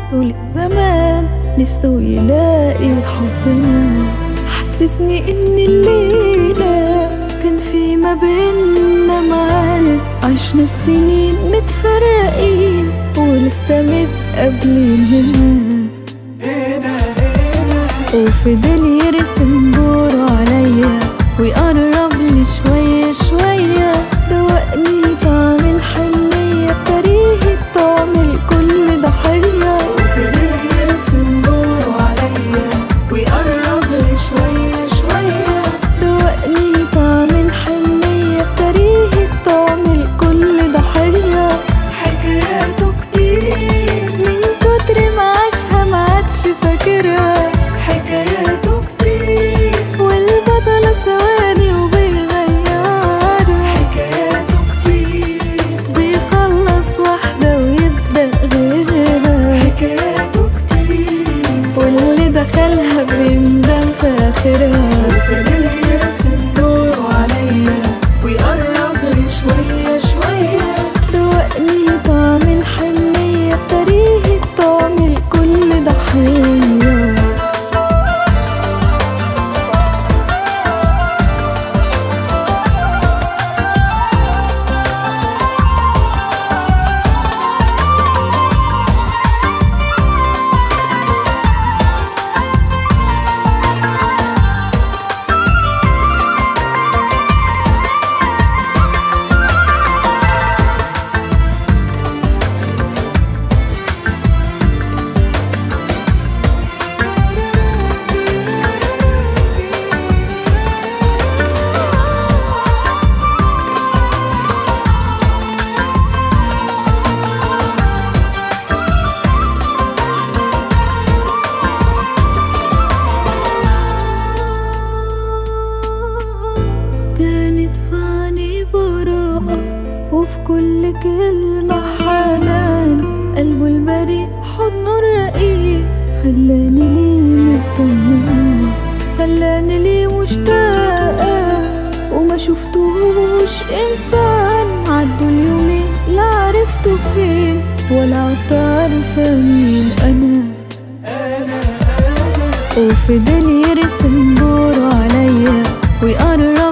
طول الزمان نفسه يلاقي حبنا. حسسني ان الليلة كان في ما بيننا ميعاد، عشنا السنين متفرقين ولسه متقابلين هنا. وفضل يرسم دوره عليا ويقرب لي شوية شوية، دوقني طعم الحنية كريه طعم الكل ضحية. وفضل يرسم دوره عليا ويقرب لي شوية شوية، دوقني طعم الحنية كريه طعم الكل ضحية. حكاياته كتير من كتر ما عاشها ما عادش فاكرها، حكاياته كتير والبطلة ثواني وبيغيرها. حكاياته كتير بيخلص واحدة ويبدأ غيرها، حكاياته كتير واللي دخلها بيندم في آخرها. وفضل يرسم دوره عليا ويقرب لي شوية شوية، دوقني طعم الحنية كريه طعم الكل ضحية. كانت فاني براءة وفي كل كلمة حنان، قلبه البريء حضنه الرقيق خلاني ليه مطمنة، خلاني ليه مشتاقة وما شفتهوش إنسان. عدوا اليومين لا عرفته فين ولا عدت عارفة مين أنا. وفضل يرسم دوره عليا ويقرب